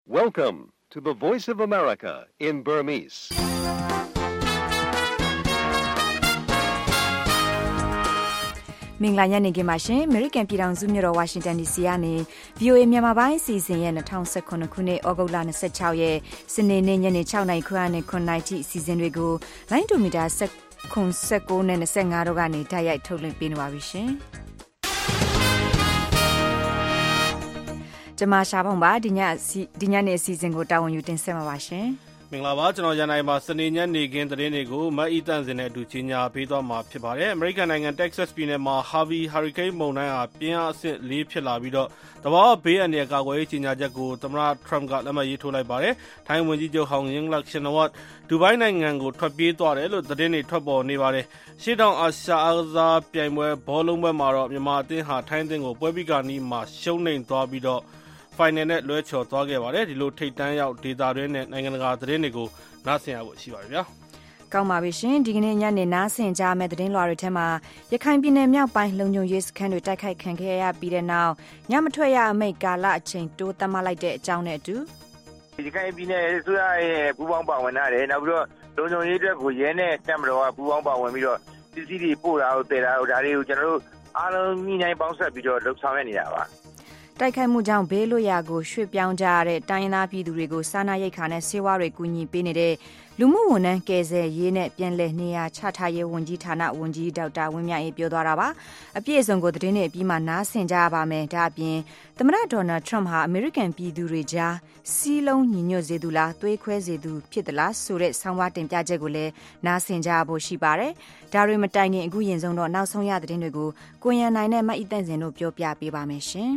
Welcome to the Voice of America in Burmese. ။မင်္ဂလာညနေခင်းပါရှင်။ American ပြည်ထောင်စုမြို့တော် Washington DC ကနေ VOA မြန်မာပိုင်းအစီအစဉ်ရဲ့2019ခုနှစ်ဩဂုတ်လ26ရက်စနေနေ့ညနေ6:00 နာရီခွဲနဲ့9:00 နာရီအစီအစဉ်တွေကိုလိုင်းဒိုမီတာ19နဲ့25တို့ကနေတိုက်ရိုက်ထုတ်လွှင့်ပေးနေပါပြီရှင်။ကျွန်မရှားပေါင်းပါဒီညနေအစီအစဉ်ကိုတာဝန်ယူတင်ဆက်မှာပါရှင်။မင်္ဂလာပါကျွန်တော်ရန်နိုင်ပါစနေညနေခင်းသတင်းတွေကိုမတ်အီတန်စင်နဲ့အတူကြီးညာပေးသွားမှာဖြစ်ပါတယ်။ American နိုင်ငံ Texas ပြည်နယ်မှာ Harvey Hurricane မုန်တိုင်းဟာပြင်းအားအဆင့်4ဖြစ်လာပြီးတော့သဘာဝဘေးအန္တရာယ်ကာကွယ်ရေးကြီးညာချက်ကိုသမ္မတ Trump ကလက်မှတ်ရေးထိုးလိုက်ပါတယ်။ထိုင်းဝန်ကြီးချုပ်ဟောင်း Yingluck Shinawatra ဒူဘိုင်းနိုင်ငံကိုထွက်ပြေးသွားတယ်လို့သတင်းတွေထွက်ပေါ်နေပါတယ်။ရှေ့တောင်အာရှအားကစားပြိုင်ပွဲဘောလုံးပွဲမှာတော့မြန်မာအသင်းဟာထိုင်းအသင်းကိုပွဲပြီးကနီးမှာရှုံးနိမ့်သွားပြီးတော့ဖိုင်နယ်နဲ့လွဲချော်သွားခဲ့ပါတယ်။ဒီလိုထိပ်တန်းရောက်ဒေတာတွင်းနဲ့နိုင်ငံတကာသတင်းတွေကိုနားဆင်ရဖို့ရှိပါပြီဗျာ။ကောင်းပါပြီရှင်။ဒီကနေ့ညနေနားဆင်ကြမယ့်သတင်းလွှာတွေထဲမှာရခိုင်ပြည်နယ်မြောက်ပိုင်းလုံခြုံရေးစခန်းတွေတိုက်ခိုက်ခံခဲ့ရပြီးတဲ့နောက်ညမထွက်ရအမိန့်ကာလအချိန်တိုးသတ်မှတ်လိုက်တဲ့အကြောင်းနဲ့အတူရခိုင်ပြည်နယ်ဆိုရရဲ့ပူးပေါင်းပါဝင်လာတယ်။နောက်ပြီးတော့လုံခြုံရေးအတွက်ကိုရဲနဲ့တပ်မတော်ကပူးပေါင်းပါဝင်ပြီးတော့စစ်စီးတွေပို့တာတို့တည်တာတို့ဒါတွေကိုကျွန်တော်တို့အားလုံးညှိနှိုင်းပေါင်းဆက်ပြီးတော့လှုပ်ဆောင်ရနေတာပါ။တိုက်ခိုက်မှုကြောင့်ဘေးလွတ်ရာကိုရွှေ့ပြောင်းကြရတဲ့တိုင်းရင်းသားပြည်သူတွေကိုစားနပ်ရိက္ခာနဲ့ဆေးဝါးတွေကူညီပေးနေတဲ့လူမှုဝန်ထမ်းကယ်ဆယ်ရေးနဲ့ပြန်လည်နေရာချထားရေးဝန်ကြီးဌာနဝန်ကြီးဒေါက်တာဝင်းမြတ်အေးပြောသွားတာပါအပြည့်အစုံကိုသတင်းတွေအပြီးမှနားဆင်ကြရပါမယ်ဒါအပြင်သမ္မတဒေါ်နယ်ထရမ့်ဟာအမေရိကန်ပြည်သူတွေကြားစီးလုံးညီညွတ်စေသူလားသွေးခွဲစေသူဖြစ်သလားဆိုတဲ့ဆောင်းပါးတင်ပြချက်ကိုလည်းနားဆင်ကြရဖို့ရှိပါတယ်ဒါတွေမတိုင်ခင်အခုရင်ဆုံးတော့နောက်ဆုံးရသတင်းတွေကိုကိုရန်နိုင်နဲ့မအီတန့်စင်တို့ပြောပြပေးပါမယ်ရှင်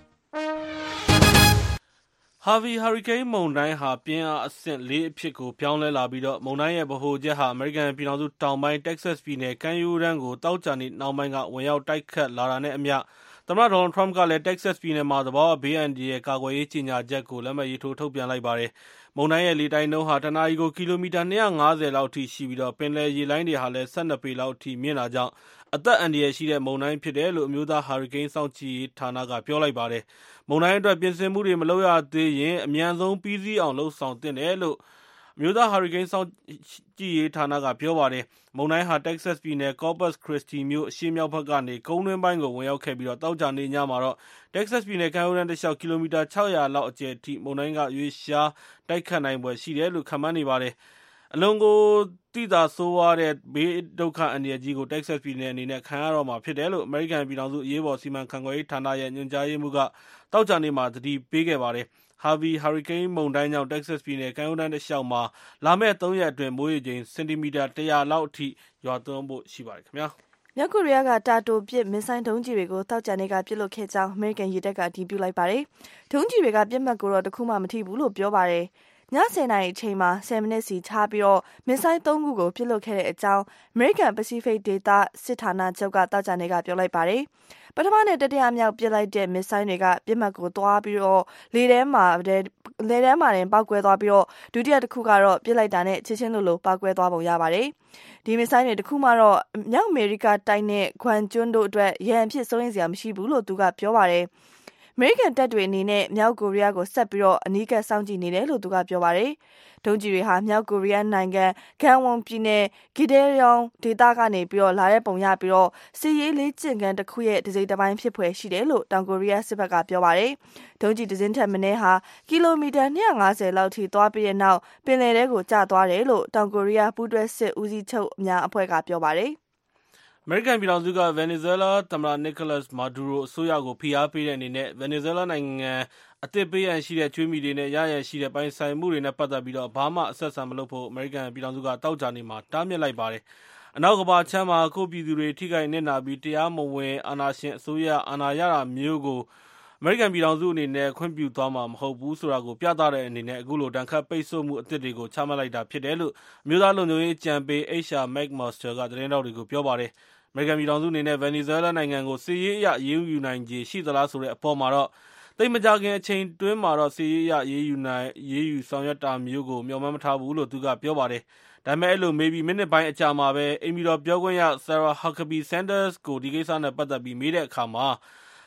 Harvey Hurricane မုန်တိုင်းဟာပြင်းအားအဆင့်4အဖြစ်ကိုပြောင်းလဲလာပြီးတော့မုန်တိုင်းရဲ့ဗဟိုချက်ဟာအမေရိကန်ပြည်ထောင်စုတောင်ပိုင်း Texas ပြည်နယ်ကမ်းရိုးတန်းကိုတောက်ချာနေနောက်ပိုင်းကဝင်ရောက်တိုက်ခတ်လာတာနဲ့အမျှသမ္မတဒေါ်နယ်ထရမ့်ကလည်း Texas ပြည်နယ်မှာသဘာဝဘေးအန္တရာယ်ကာကွယ်ရေးကြီးညာချက်ကိုလက်မှတ်ရေးထိုးထုတ်ပြန်လိုက်ပါတယ်။မုန်တိုင်းရဲ့လေတိုက်နှုန်းဟာတနာရီကိုကီလိုမီတာ250လောက်ထိရှိပြီးတော့ပင်လယ်ရေလိုင်းတွေဟာလည်း12ပေလောက်ထိမြင့်တာကြောင့်အသက်အန္တရာယ်ရှိတဲ့မုန်တိုင်းဖြစ်တယ်လို့အမျိုးသားဟာရီကိန်းစောင့်ကြည့်ရေးဌာနကပြောလိုက်ပါတယ်။မုန်တိုင်းအတွက်ပြင်ဆင်မှုတွေမလုပ်ရသေးရင်အမြန်ဆုံးပြီးစီးအောင်လှုပ်ဆောင်သင့်တယ်လို့အမျိုးသားဟာရီကိန်းစောင့်ကြည့်ရေးဌာနကပြောပါတယ်။မုန်တိုင်းဟာ Texas ပြည်နယ် Corpus Christi မြို့အရှေ့မြောက်ဘက်ကနေကုန်းတွင်းပိုင်းကိုဝင်ရောက်ခဲ့ပြီးတော့တောက်ကြနေညမှာတော့ Texas ပြည်နယ်ကမ်းရိုးတန်းတစ်လျှောက်ကီလိုမီတာ600လောက်အကျယ်ထိမုန်တိုင်းကရွေ့ရှားတိုက်ခတ်နိုင်ဖွယ်ရှိတယ်လို့ခန့်မှန်းနေပါတယ်။အလွန်ကိုသိသာဆိုးဝါးတဲ့ဘေးဒုက္ခအန္တရာယ်ကြီးကို Texas ပြည်နယ်အနေနဲ့ခံရတော့မှာဖြစ်တယ်လို့ American ပြည်ထောင်စုအရေးပေါ်စီမံခန့်ခွဲရေးဌာနရဲ့ညွှန်ကြားရေးမှူးကတောက်ကြနေမှာသတိပေးခဲ့ပါတယ်။ Harvey Hurricane မုန်တိုင်းကြောင့် Texas ပြည်နယ်ကမ်းရိုးတန်းတစ်လျှောက်မှာလာမယ့်3ရက်အတွင်းမိုးရေချိန်စင်တီမီတာ100လောက်အထိရွာသွန်းဖို့ရှိပါတယ်ခင်ဗျာ။မြောက်ကိုရီးယားကတာတိုပစ်မစ်ဆိုင်းဒုံးကျည်တွေကိုတောက်ကြနေကပစ်လွတ်ခဲ့ကြောင်းအမေရိကန်ရေတပ်ကအတည်ပြုလိုက်ပါတယ်။ဒုံးကျည်တွေကပြစ်မှတ်ကိုတော့တခုမှမထိဘူးလို့ပြောပါတယ်။ည10နာရီအချိန်မှာ10မိနစ်စီခြားပြီးတော့မစ်ဆိုင်း3ခုကိုပစ်လွတ်ခဲ့တဲ့အကြောင်း American Pacific ဒေသစစ်ဌာနချုပ်ကတောက်ကြနေကပြောလိုက်ပါတယ်။ပထမနဲ့တတိယမြောက်ပစ်လိုက်တဲ့မစ်ဆိုင်းတွေကပြစ်မှတ်ကိုသွားပြီးတော့လေထဲမှာတင်ပောက်ကွဲသွားပြီးတော့ဒုတိယတစ်ခုကတော့ပစ်လိုက်တာနဲ့ချက်ချင်းလိုပောက်ကွဲသွားပုံရပါတယ်။ဒီမစ်ဆိုင်းတွေတစ်ခုမှတော့မြောက်အမေရိကတိုင်းနဲ့ဂွမ်ကျွန်းတို့အတွက်ရန်အဖြစ်စိုးရိမ်စရာမရှိဘူးလို့သူကပြောပါတယ်။အမေရိကန်တပ်တွေအနေနဲ့မြောက်ကိုရီးယားကိုဆက်ပြီးတော့အနီးကပ်စောင့်ကြည့်နေတယ်လို့သူကပြောပါတယ်။ဒုံးကျည်တွေဟာမြောက်ကိုရီးယားနိုင်ငံဂန်ဝွန်ပြည်နယ်ဂီဒဲရောင်ဒေသကနေပြီးတော့လာတဲ့ပုံရပြီးတော့စီရေးလေးကျင့်ခန်းတစ်ခုရဲ့တစ်စိတ်တစ်ပိုင်းဖြစ်ဖွယ်ရှိတယ်လို့တောင်ကိုရီးယားစစ်ဘက်ကပြောပါတယ်။ဒုံးကျည်တစ်စင်းထက်မနည်းဟာကီလိုမီတာ250လောက်ထိသွားပြီးတဲ့နောက်ပင်လယ်ထဲကိုကျသွားတယ်လို့တောင်ကိုရီးယားပူးတွဲစစ်ဦးစီးချုပ်အများအဖွဲ့ကပြောပါတယ်။အမေရိကန်ပြည်ထောင်စုကဗင်နီဇွဲလားသမ္မတနီကိုလပ်စ်မာဒူရိုအစိုးရကိုဖိအားပေးတဲ့အနေနဲ့ဗင်နီဇွဲလားနိုင်ငံအသစ်ပေးရန်ရှိတဲ့ကျွေးမီတွေနဲ့ရရန်ရှိတဲ့ပိုင်ဆိုင်မှုတွေနဲ့ပတ်သက်ပြီးတော့ဘာမှအဆက်အဆံမလုပ်ဖို့အမေရိကန်ပြည်ထောင်စုကတောက်ကြနေမှာတားမြစ်လိုက်ပါတယ်။အနောက်ကမ္ဘာချမ်းမှာကိုပြည်သူတွေထိခိုက်နစ်နာပြီးတရားမဝင်အာဏာရှင်အစိုးရအာဏာရတာမျိုးကိုအမေရိကန်ပြည်ထောင်စုအနေနဲ့ခွင့်ပြုသွားမှာမဟုတ်ဘူးဆိုတာကိုပြသတဲ့အနေနဲ့အခုလိုတန်ခတ်ပိတ်ဆို့မှုအသစ်တွေကိုချမှတ်လိုက်တာဖြစ်တယ်လို့အမျိုးသားလုံခြုံရေးအကြံပေး HR McMaster ကသတင်းတောက်တွေကိုပြောပါတယ်။အမေရိကန်ပြည်ထောင်စုအနေနဲ့ဗင်နီဇွဲလားနိုင်ငံကိုစစ်ရေးအရအေးအေးယူနိုင်ခြေရှိသလားဆိုတဲ့အပေါ်မှာတော့သိပ်မကြခင်အချိန်တွင်းမှာတော့စစ်ရေးအရအေးအေးယူဆောင်ရွက်တာမျိုးကိုမျှော်မှန်းမထားဘူးလို့သူကပြောပါတယ်။ဒါပေမဲ့အဲ့လိုမေးပြီးမိနစ်ပိုင်းအကြာမှာပဲအိမ်ပြည်တော်ပြောခွင့်ရ Sarah Huckabee Sanders ကိုဒီကိစ္စနဲ့ပတ်သက်ပြီးမေးတဲ့အခါမှာ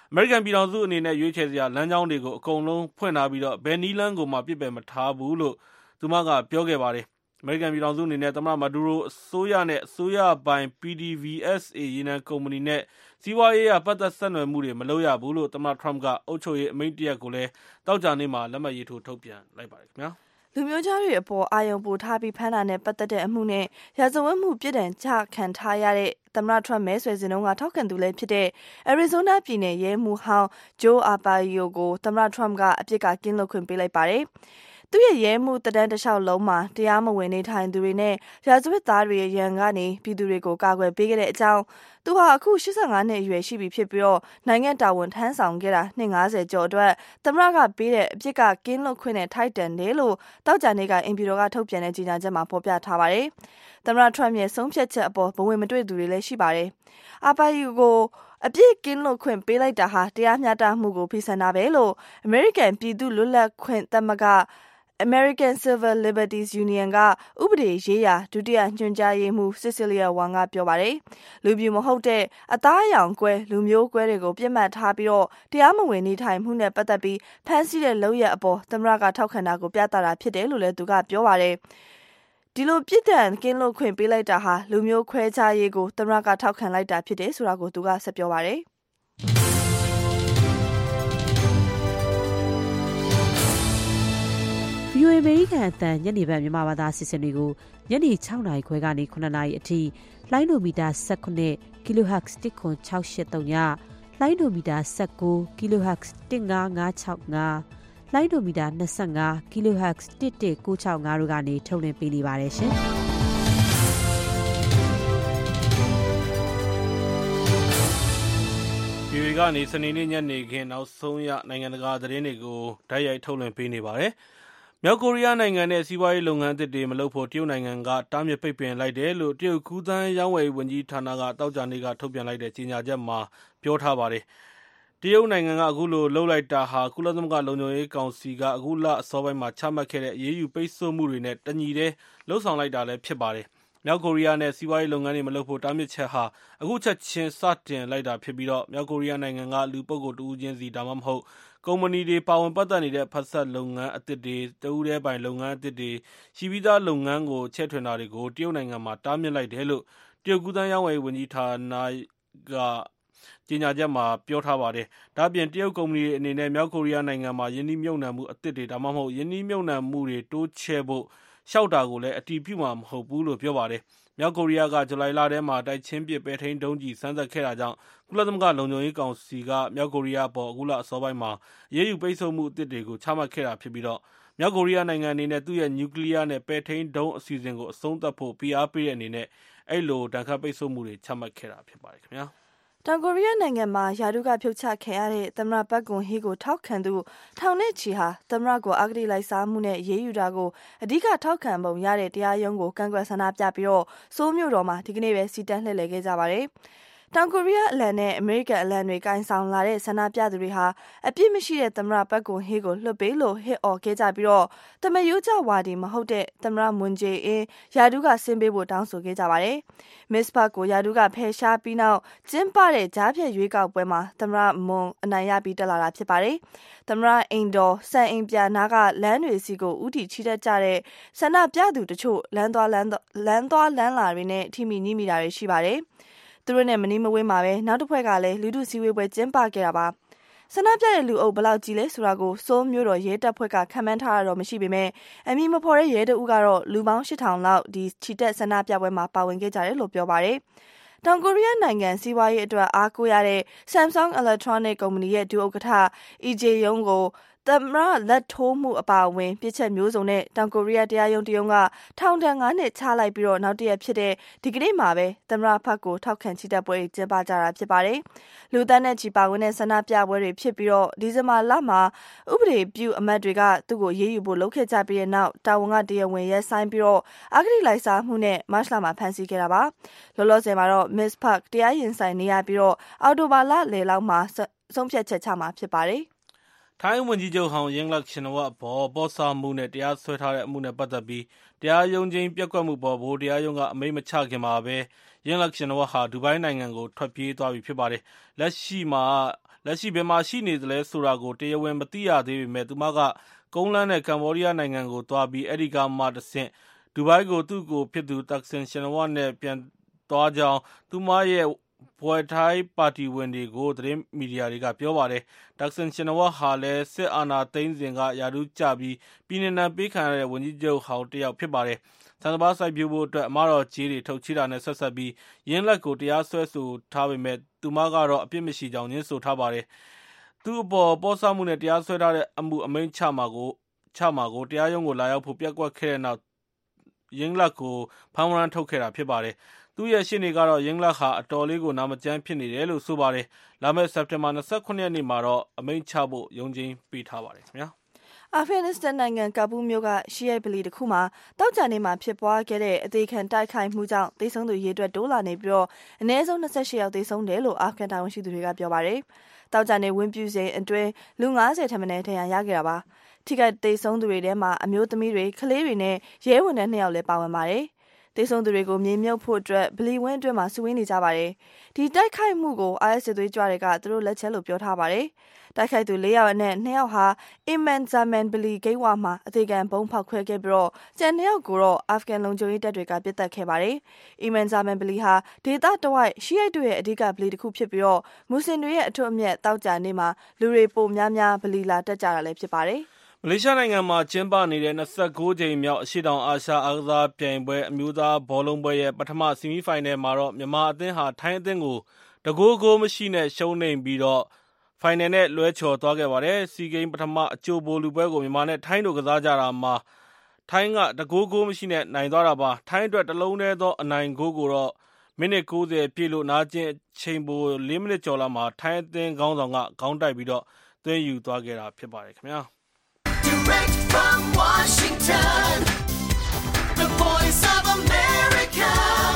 အမေရိကန်ပြည်ထောင်စုအနေနဲ့ရွေးချယ်စရာလမ်းကြောင်းတွေကိုအကုန်လုံးဖွင့်ထားပြီးဘယ်နည်းလမ်းကိုမှပြစ်ပယ်မထားဘူးလို့သူမကပြောခဲ့ပါတယ်။ အမေရိကန်ပြည်ထောင်စုအနေနဲ့သမ္မတမာဒူရိုအစိုးရနဲ့အစိုးရပိုင် PDVSA ရေနံကုမ္ပဏီနဲ့စီးပွားရေးအရပတ်သက်ဆက်နွယ်မှုတွေမလုပ်ရဘူးလို့သမ္မတထရမ့်ကအုပ်ချုပ်ရေးအမိန့်တရပ်ကိုလည်းသောကြာနေ့မှာလက်မှတ်ရေးထိုးထုတ်ပြန်လိုက်ပါတယ်ခင်ဗျာ။လူမျိုးခြားတွေအပေါ်အာရုံပိုထားပြီးဖမ်းတာနဲ့ပတ်သက်တဲ့အမှုနဲ့ရာဇဝတ်မှုပြစ်ဒဏ်ချခံထားရတဲ့သမ္မတထရမ့်မဲဆွယ်စဉ်တုန်းကထောက်ခံသူလည်းဖြစ်တဲ့အရီဇိုးနားပြည်နယ်ရဲမှူးဟောင်းဂျိုးအာပါယိုကိုသမ္မတထရမ့်ကအပြစ်ကကင်းလွတ်ခွင့်ပေးလိုက်ပါတယ်။သူ့ရဲ့ရဲမှုသက်တမ်းတစ်လျှောက်လုံးမှာတရားမဝင်နေထိုင်သူတွေနဲ့ရာဇဝတ်သားတွေရဲ့ရန်ကနေပြည်သူတွေကိုကာကွယ်ပေးခဲ့တဲ့အကြောင်းသူဟာအခု85နှစ်အရွယ်ရှိပြီဖြစ်ပြီးနိုင်ငံတာဝန်ထမ်းဆောင်ခဲ့တာနှစ်50ကျော်အတွက်သမ္မတကပေးတဲ့အပြစ်ကကင်းလွတ်ခွင့်နဲ့ထိုက်တန်တယ်လို့တောက်ကြနေ့ကအိမ်ဖြူတော်ကထုတ်ပြန်တဲ့ကြေညာချက်မှာဖော်ပြထားပါတယ်။သမ္မတထရမ့်ရဲ့ဆုံးဖြတ်ချက်အပေါ်ဘဝင်မတွေ့သူတွေလည်းရှိပါတယ်။အာပါယီကိုအပြစ်ကင်းလွတ်ခွင့်ပေးလိုက်တာဟာတရားမျှတမှုကိုဖိဆန်တာပဲလို့အမေရိကန်ပြည်သူ့လွတ်လပ်ခွင့်သမဂ္ဂAmerican Civil Liberties Union ကဥပဒေရေးရာဒုတိယညွှန်ကြားရေးမှူး Cecilia Wang ကပြောပါတယ်။လူမျိုးမဟုတ်တဲ့အသားအရောင်ကွဲလူမျိုးကွဲတွေကိုပြစ်မှတ်ထားပြီးတရားမဝင်နေထိုင်မှုနဲ့ပတ်သက်ပြီးဖမ်းဆီးတဲ့လုပ်ရပ်အပေါ်သမ္မတကထောက်ခံတာကိုပြသတာဖြစ်တယ်လို့လည်းသူကပြောပါတယ်။ဒီလိုပြစ်ဒဏ်ကင်းလွတ်ခွင့်ပေးလိုက်တာဟာလူမျိုးခွဲခြားရေးကိုသမ္မတကထောက်ခံလိုက်တာဖြစ်တယ်ဆိုတာကိုသူကဆက်ပြောပါတယ်။ VOA အမေရိကန်အသံညနေပိုင်းမြန်မာဘာသာအစီအစဉ်တွေကိုညနေ6နာရီခွဲကနေ9နာရီအထိလိုင်းဒိုမီတာ19 kHz 10683ညလိုင်းဒိုမီတာ19 kHz 15565လိုင်းဒိုမီတာ25 kHz 11965တို့ကနေထုတ်လွှင့်ပေးနေပါတယ်ရှင်။ VOA ကနေစနေနေ့ညနေခင်းနောက်ဆုံးရနိုင်ငံတကာသတင်းတွေကိုတိုက်ရိုက်ထုတ်လွှင့်ပေးနေပါတယ်။မြောက်ကိုရီးယားနိုင်ငံနဲ့စီးပွားရေးလုပ်ငန်းအသစ်တွေမလုပ်ဖို့တရုတ်နိုင်ငံကတားမြစ်ပိတ်ပင်လိုက်တယ်လို့တရုတ်ကူးသန်းရောင်းဝယ်ရေးဝန်ကြီးဌာနကသောကြာနေ့ကထုတ်ပြန်လိုက်တဲ့ကြေညာချက်မှာပြောထားပါတယ်။တရုတ်နိုင်ငံကအခုလိုလုပ်လိုက်တာဟာကုလသမဂ္ဂလုံခြုံရေးကောင်စီကအခုလအစောပိုင်းမှာချမှတ်ခဲ့တဲ့အရေးယူပိတ်ဆို့မှုတွေနဲ့တညီတည်းလှုပ်ဆောင်လိုက်တာလည်းဖြစ်ပါတယ်။မြောက်ကိုရီးယားနဲ့စီးပွားရေးလုပ်ငန်းတွေမလုပ်ဖို့တားမြစ်ချက်ဟာအခုချက်ချင်းစတင်လိုက်တာဖြစ်ပြီးမြောက်ကိုရီးယားနိုင်ငံကလူပုဂ္ဂိုလ်တဦးချင်းစီဒါမှမဟုတ်ကုမ္ပဏီတွေပါဝင်ပတ်သက်နေတဲ့ဖက်စပ်လုပ်ငန်းအသစ်တွေတဦးတည်းပိုင်လုပ်ငန်းအသစ်တွေရှိပြီးသားလုပ်ငန်းကိုချဲ့ထွင်တာတွေကိုတရုတ်နိုင်ငံမှာတားမြစ်လိုက်တယ်လို့တရုတ်ကူးသန်းရောင်းဝယ်ရေးဝန်ကြီးဌာနကကြေညာချက်မှာပြောထားပါတယ်။ဒါ့အပြင်တရုတ်ကုမ္ပဏီတွေအနေနဲ့မြောက်ကိုရီးယားနိုင်ငံမှာယင်းနှိမ့်မြုပ်နှံမှုအသစ်တွေဒါမှမဟုတ်ယင်းနှိမ့်မြုပ်နှံမှုတွေတိုးချဲ့ဖို့လျှောက်တာကိုလည်းအတည်ပြုမှာမဟုတ်ဘူးလို့ပြောပါတယ်။မြောက်ကိုရီးယားကဇူလိုင်လထဲမှာတိုက်ချင်းပစ်ပဲထိန်းဒုံးကျည်စမ်းသပ်ခဲ့တာကြောင့်ကုလသမဂ္ဂလုံခြုံရေးကောင်စီကမြောက်ကိုရီးယားအပေါ်အခုလအစောပိုင်းမှာအရေးယူပိတ်ဆို့မှုအသစ်တွေကိုချမှတ်ခဲ့တာဖြစ်ပြီးမြောက်ကိုရီးယားနိုင်ငံအနေနဲ့သူ့ရဲ့နျူကလ িয়ার နဲ့ပဲထိန်းဒုံးအစီအစဉ်ကိုအဆုံးသတ်ဖို့ဖိအားပေးတဲ့အနေနဲ့အဲ့လိုဒဏ်ခတ်ပိတ်ဆို့မှုတွေချမှတ်ခဲ့တာဖြစ်ပါတယ်ခင်ဗျာ။တောင်ကိုရီးယားနိုင်ငံမှာယာတုကဖြုတ်ချခံရတဲ့သမ္မတပတ်ကွန်ဟီကိုထောက်ခံသူထောင်နဲ့ချီဟာသမ္မတကိုအဂတိလိုက်စားမှုနဲ့ရေးယူတာကိုအဓိကထောက်ခံပုံရတဲ့တရားရုံးကိုကန့်ကွက်ဆန္ဒပြပြီးဆိုးလ်မြို့တော်မှာဒီကနေ့ပဲစီတန်းလှည့်လည်ခဲ့ကြပါတယ်။တောင်ကိုရီးယားအလံနဲ့အမေရိကန်အလံတွေကင်ဆောင်လာတဲ့ဆန္ဒပြသူတွေဟာအပြစ်မရှိတဲ့သမ္မတပတ်ကွန်ဟေးကိုလွှတ်ပေးလို့ဟစ်အော်ခဲ့ကြပြီးသမယိုးကျဝါဒီမဟုတ်တဲ့သမ္မတမွန်ဂျေအင်းယာဒူးကဆင်းပေးဖို့တောင်းဆိုခဲ့ကြပါတယ်။မစ္စပါကိုယာဒူးကဖယ်ရှားပြီးနောက်ကျင်းပတဲ့ကြားဖြတ်ရွေးကောက်ပွဲမှာသမ္မတမွန်အနိုင်ရပြီးတက်လာတာဖြစ်ပါတယ်။သမ္မတအိမ်တော်စံအိမ်ပြနာကလမ်းတွေစီကိုဥတီချီတက်ကြတဲ့ဆန္ဒပြသူတချို့လမ်းသွားလမ်းလာတွေနဲ့ထိမိညှိမိတာတွေရှိပါတယ်။သူတို့နဲ့မနီးမဝေးမှာပဲနောက်တစ်ဖွဲ့ကလည်းလူထုစည်းဝေးပွဲကျင်းပခဲ့တာပါဆန္ဒပြတဲ့လူအုပ်ဘလောက်ကြီးလဲဆိုတာကိုစိုးမျိုးတော်ရဲတပ်ဖွဲ့ကခံမှန်းထားတာတော့မရှိပေမဲ့အမည်မဖော်တဲ့ရဲတအုပ်ကတော့လူပေါင်း 8000 လောက်ဒီချီတက်ဆန္ဒပြပွဲမှာပါဝင်ခဲ့ကြတယ်လို့ပြောပါတယ်တောင်ကိုရီးယားနိုင်ငံစီးပွားရေးအတွက်အားကိုးရတဲ့ Samsung Electronic ကုမ္ပဏီရဲ့ဒုဥက္ကဋ္ဌ Lee Jae-yong ကိုသမ္မတလက်ထိုးမှုအပါအဝင်ပြစ်ချက်မျိုးစုံနဲ့တောင်ကိုရီးယားတရားရုံးတရုံးကထောင်ဒဏ်9နှစ်ချလိုက်ပြီးနောက်တရက်ဖြစ်တဲ့ဒီကနေ့မှာပဲသမ္မတဖက်ကိုထောက်ခံချီတက်ပွဲကျင်းပကြတာဖြစ်ပါတယ်။လူသားနဲ့ချီပါဝင်တဲ့ဆန္ဒပြပွဲတွေဖြစ်ပြီးဒီဇင်ဘာလမှာဥပဒေပြုအမတ်တွေကသူ့ကိုရေးယူဖို့လုပ်ခဲ့ကြပြီးနောက်တာဝန်ကတရားဝင်ရဲဆိုင်ပြီးအဂတိလိုက်စားမှုနဲ့မတ်လမှာဖမ်းဆီးခဲ့တာပါ။လောလောဆယ်မှာတော့ Miss Park တရားရင်ဆိုင်နေရပြီးအော်တိုဘာလလယ်လောက်မှာဆုံးဖြတ်ချက်ချမှာဖြစ်ပါတယ်။ထိုင်းဝန်ကြီးချုပ်ဟောင်းယင်လတ်ရှင်နဝတ်အပေါ်ပေါ်ဆာမှုနဲ့တရားစွဲထားတဲ့အမှုနဲ့ပတ်သက်ပြီးတရားရုံးချင်းပြက်ကွက်မှုပေါ်ဗိုလ်တရားရုံးကအမိန့်မချခင်မှာပဲယင်လတ်ရှင်နဝတ်ဟာဒူဘိုင်းနိုင်ငံကိုထွက်ပြေးသွားပြီဖြစ်ပါတယ်။လက်ရှိမှာလက်ရှိဘယ်မှာရှိနေသလဲဆိုတာကိုတရားဝင်မသိရသေးပေမဲ့သူမကကုန်းလန်းတဲ့ကမ္ဘောဒီးယားနိုင်ငံကိုသွားပြီးအဲဒီကမှတဆင့်ဒူဘိုင်းကိုသူ့ကိုဖြစ်သူတက်ဆင်ရှင်နဝတ်နဲ့ပြန်သွားကြောင်းသူမရဲ့ဘွယ်ထိုင်းပါတီဝင်တွေကိုသတင်းမီဒီယာတွေကပြောပါတယ်။တက်ဆင်ရှင်နဝတ်ဟာလည်းစစ်အာဏာသိမ်းစဉ်ကယာဒူးကျပြီးပြည်내ပေးခံရတဲ့ဝန်ကြီးချုပ်ဟောင်းတစ်ယောက်ဖြစ်ပါတယ်။ဆန်စပါးစိုက်ပျိုးဖို့အတွက်အမတော်ကြီးတွေထုတ်ချေးတာနဲ့ဆက်ဆက်ပြီးရင်းလက်ကိုတရားစွဲဆိုထားပေမဲ့သူမကတော့အပြစ်မရှိကြောင်းညင်းဆိုထားပါတယ်။သူ့အပေါ်ပေါ်ဆမှုနဲ့တရားစွဲထားတဲ့အမှုအမိန့်ချမှာကိုတရားရုံးကိုလာရောက်ဖို့ပြက်ကွက်ခဲ့တဲ့နောက်ရင်းလက်ကိုဖမ်းဝရမ်းထုတ်ခဲ့တာဖြစ်ပါတယ်။သူ့ရဲ့ရှေ့နေကတော့ရင်းလက်ဟာအတော်လေးကိုနာမကျန်းဖြစ်နေတယ်လို့ဆိုပါတယ်။လာမယ့်စက်တင်ဘာ29ရက်နေ့မှာတော့အမိန့်ချဖို့ရုံးချိန်ပေးထားပါတယ်ခင်ဗျာ။အာဖဂန်နစ္စတန်နိုင်ငံကာဘူးမြို့ကရှီယိုက်ဗလီတစ်ခုမှာတောက်ကြနေမှာဖြစ်ပွားခဲ့တဲ့အသေးခံတိုက်ခိုက်မှုကြောင့်သေဆုံးသူရေအတွက်တိုးလာနေပြီးတော့အနည်းဆုံး28ယောက်သေဆုံးတယ်လို့အာဖဂန်တာဝန်ရှိသူတွေကပြောပါတယ်။တောက်ကြနေဝင်းပြူစဉ်အတွင်းလူ90ထက်မနည်းထဏ်ရာရခဲ့တာပါ။ထိခိုက်သေဆုံးသူတွေထဲမှာအမျိုးသမီးတွေကလေးတွေနဲ့ရဲဝန်ထမ်း2ယောက်လည်းပါဝင်ပါတယ်။သေဆုံးသူတွေကိုမြေမြုပ်ဖို့အတွက်ဗလီဝင်းအတွင်းမှာစုဝေးနေကြပါတယ်။ဒီတိုက်ခိုက်မှုကို IS စစ်သွေးကြွတွေကသူတို့လက်ချက်လို့ပြောထားပါတယ်။တိုက်ခိုက်သူ4ယောက်အနက်2ယောက်ဟာအီမန်ဇာမန်ဗလီဂိတ်ဝမှာအသေးခံဘုံဖောက်ခွဲခဲ့ပြီးတော့ကျန်2ယောက်ကိုတော့အာဖဂန်လုံခြုံရေးတပ်တွေကပစ်တက်ခဲ့ပါတယ်။အီမန်ဇာမန်ဗလီဟာဒေသတဝိုက်ရှီယိုက်တွေရဲ့အဓိကဗလီတစ်ခုဖြစ်ပြီးတော့မွတ်စလင်တွေရဲ့အထွတ်အမြတ်တောက်ကြနေမှာလူတွေပိုများဗလီလာတက်ကြတာလည်းဖြစ်ပါတယ်။မလေးရှားနိုင်ငံမှာကျင်းပနေတဲ့29ကြိမ်မြောက်အရှေ့တောင်အာရှအားကစားပြိုင်ပွဲအမျိုးသားဘောလုံးပွဲရဲ့ပထမဆီမီဖိုင်နယ်မှာတော့မြန်မာအသင်းဟာထိုင်းအသင်းကိုတကိုးမရှိနဲ့ရှုံးနိမ့်ပြီးတော့ဖိုင်နယ်နဲ့လွဲချော်သွားခဲ့ပါတယ်။စီဂိမ်းပထမအကြိုဗိုလ်လုပွဲကိုမြန်မာနဲ့ထိုင်းတို့ကစားကြတာမှာထိုင်းကတကိုးမရှိနဲ့နိုင်သွားတာပါ။ထိုင်းအတွက်တလုံးတည်းသောအနိုင်ဂိုးကိုတော့မိနစ်90ပြည့်လို့နာကျင်အချိန်ပို4မိနစ်ကျော်လောက်မှာထိုင်းအသင်းခေါင်းဆောင်ကခေါင်းတိုက်ပြီးတော့သွင်းယူသွားခဲ့တာဖြစ်ပါတယ်ခင်ဗျာ Direct from Washington, the voice of America,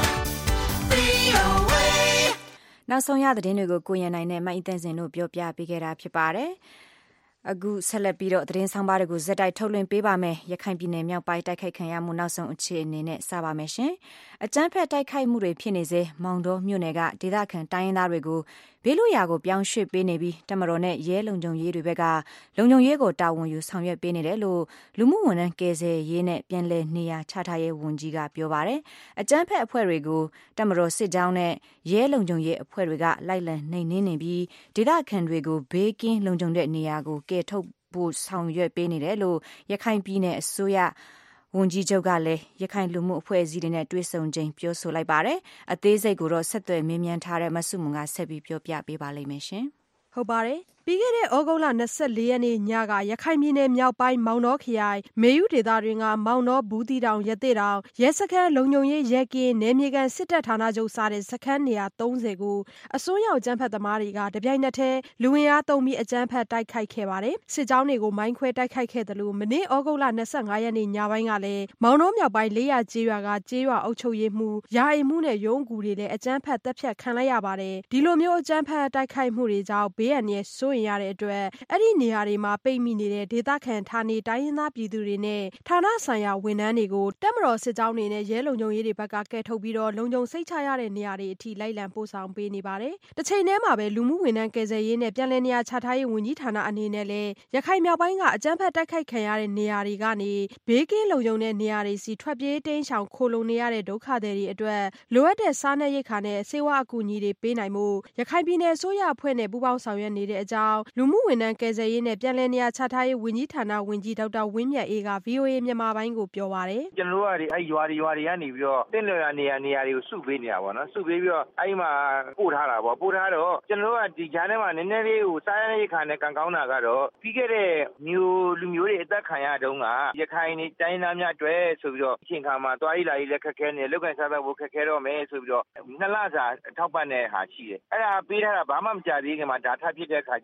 VOA. နောက်ဆုံးရသတင်းတွေကိုကိုရန်နိုင်နဲ့မအီတန်စင်တို့ပြောပြပေးခဲ့တာဖြစ်ပါတယ်။အခုဆက်လက်ပြီးတော့သတင်းဆောင်ပါတွေကိုဇက်တိုက်ထုတ်လွှင့်ပေးပါမယ်။ရခိုင်ပြည်နယ်မြောက်ပိုင်းတိုက်ခိုက်ခံရမှုနောက်ဆုံးအခြေအနေနဲ့စပါမယ်ရှင်။အကြမ်းဖက်တိုက်ခိုက်မှုတွေဖြစ်နေစေမောင်တော်မြို့နယ်ကဒေသခံတိုင်းရင်းသားတွေကိုဘေးလွတ်ရာကိုပြောင်းရွှေ့ပေးနေပြီးတမတော်နဲ့ရဲလုံခြုံရေးတွေဘက်ကလုံခြုံရေးကိုတာဝန်ယူဆောင်ရွက်ပေးနေတယ်လို့လူမှုဝန်ထမ်းကယ်ဆယ်ရေးနဲ့ပြန်လည်နေရာချထားရေးဝန်ကြီးကပြောပါတယ်။အကြမ်းဖက်အဖွဲ့တွေကိုတမတော်စစ်ကြောင်းနဲ့ရဲလုံခြုံရေးအဖွဲ့တွေကလိုက်လံနှိမ်နင်းနေပြီးဒေသခံတွေကိုဘေးကင်းလုံခြုံတဲ့နေရာကိုကယ်ထုတ်ဖို့ဆောင်ရွက်ပေးနေတယ်လို့ရခိုင်ပြည်နယ်အစိုးရဝန်ကြီးချုပ်ကလည်းရခိုင်လူမှုအဖွဲ့အစည်းတွေနဲ့တွေ့ဆုံချိန်ပြောဆိုလိုက်ပါတယ်။အသေးစိတ်ကိုတော့ဆက်သွယ်မေးမြန်းထားတဲ့မဆုမွန်ကဆက်ပြီးပြောပြပေးပါလိမ့်မယ်ရှင်။ဟုတ်ပါတယ်။ပြီးခဲ့တဲ့ဩဂုတ်လ24ရက်နေ့ညကရခိုင်ပြည်နယ်မြောက်ပိုင်းမောင်တောခရိုင်မေယူဒေသတွင်ကမောင်တောဘူးတီတောင်ရသေးတောင်ရဲစခန်းလုံခြုံရေးရဲကင်းနယ်မြေကန်စစ်တပ်ဌာနချုပ်စတဲ့စခန်းနေရာ30ကိုအစိုးရအကြမ်းဖက်သမားတွေကတပြိုင်နက်တည်းလူဝင်အားသုံးပြီးအကြမ်းဖက်တိုက်ခိုက်ခဲ့ပါတယ်။စစ်ကြောင်းတွေကိုမိုင်းခွဲတိုက်ခိုက်ခဲ့တယ်လို့မနေ့ဩဂုတ်လ25ရက်နေ့ညပိုင်းကလည်းမောင်တောမြောက်ပိုင်း400ကျေးရွာကကျေးရွာအုပ်ချုပ်ရေးမှူးယာယီမှူးနဲ့ရုံးကူတွေလည်းအကြမ်းဖက်တပ်ဖြတ်ခံလိုက်ရပါတယ်။ဒီလိုမျိုးအကြမ်းဖက်တိုက်ခိုက်မှုတွေကြောင့်ဘေးအန္တရာယ်စိုးရတဲ့အတွက်အဲ့ဒီနေရာတွေမှာပိတ်မိနေတဲ့ဒေသခံဌာနေတိုင်းရင်းသားပြည်သူတွေနဲ့ဌာနဆိုင်ရာဝန်ထမ်းတွေကိုတပ်မတော်စစ်ကြောင်းတွေနဲ့ရဲလုံခြုံရေးတွေဘက်ကကယ်ထုတ်ပြီးတော့လုံခြုံစိတ်ချရတဲ့နေရာတွေအထိလိုက်လံပို့ဆောင်ပေးနေပါတယ်။တစ်ချိန်တည်းမှာပဲလူမှုဝန်ထမ်းကယ်ဆယ်ရေးနဲ့ပြန်လည်နေရာချထားရေးဝန်ကြီးဌာနအနေနဲ့လည်းရခိုင်မြောက်ပိုင်းကအကြမ်းဖက်တိုက်ခိုက်ခံရတဲ့နေရာတွေကနေဘေးကင်းလုံခြုံတဲ့နေရာတွေစီထွက်ပြေးတိမ်းရှောင်ခိုလုံနေရတဲ့ဒုက္ခသည်တွေအတွက်လိုအပ်တဲ့စားနပ်ရိက္ခာနဲ့ဆေးဝါးအကူအညီတွေပေးနိုင်မှုရခိုင်ပြည်နယ်အစိုးရအဖွဲ့နဲ့ပူးပေါင်းဆောင်ရွက်နေတဲ့အကြောင်းလူမှုဝန်ထမ်းကယ်ဆယ်ရေးနဲ့ပြန်လည်နေရာချထားရေးဝန်ကြီးဌာနဝန်ကြီးဒေါက်တာဝင်းမြတ်အေးက VOA မြန်မာပိုင်းကိုပြောပါတယ်ကျွန်တော်တို့ကအဲ့ရွာတွေကနေပြီးတော့တင့်လျော်နေရာတွေကိုစုပေးနေတာပေါ့နော်စုပေးပြီးတော့အဲ့မှာပို့ထားတာပေါ့ပို့ထားတော့ကျွန်တော်တို့ကဒီဂျားထဲမှာနည်းနည်းလေးကိုစားရတဲ့ခါနဲ့ကံကောင်းတာကတော့ပြီးခဲ့တဲ့လူမျိုးတွေအသက်ခံရတုန်းကရခိုင်နေတိုင်းသားများတွေ့ဆိုပြီးတော့အချိန်ခါမှာသွားရေးလာရေးလက်ခက်ခဲနေလောက်ကန်စားတော့ဖို့ခက်ခဲတော့မယ်ဆိုပြီးတော့2လစာထောက်ပံ့တဲ့ဟာရှိတယ်အဲ့ဒါပေးထားတာဘာမှမကြသေးခင်မှာဒါထပ်ဖြစ်တဲ့ခါကျ